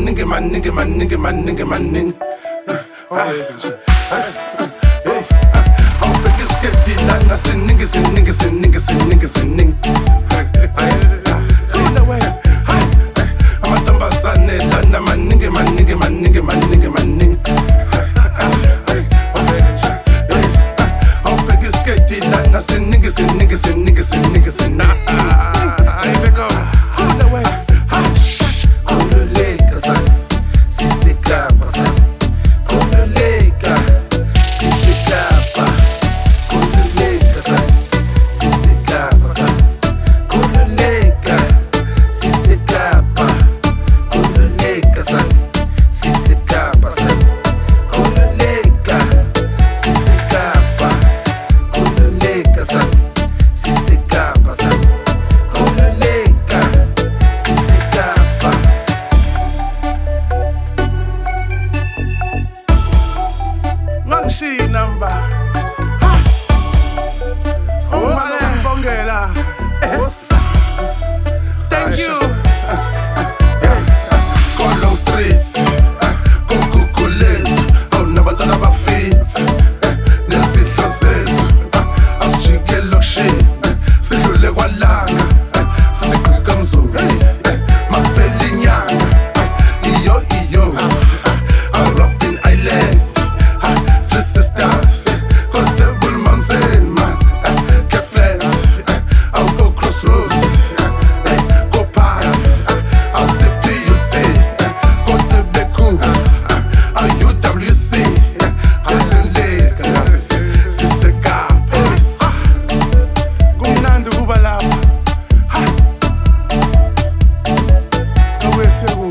maningi. Awubheka isiketi lana siningi. Amantombazane lana maningi. Awubheka isiketi lana siningi. Number. Thank you. Skolo streets, kukukulezo, awunabantwana bafit. Nesihlo zethu, asijike lokushini, sidlule kwalanga, sisigqika mzulu, maphela inyanga, iyo. Robben Island, Three Stars, Table Mountain, man, Kefles, I'll go Crossroads, go Park, I'll say PUT, go to Beku, I'll UWC, Golden Lake, Siseka, Gumnandi Ubalapa, Skawe Sebu.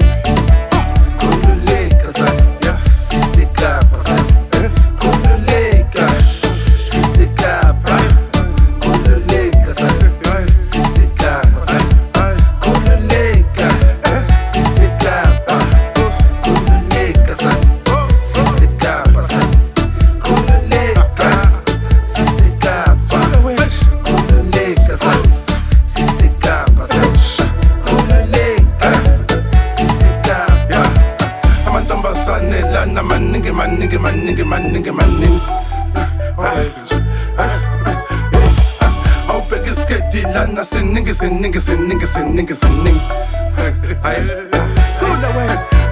Maningi. Awubheka isiketi lana siningi.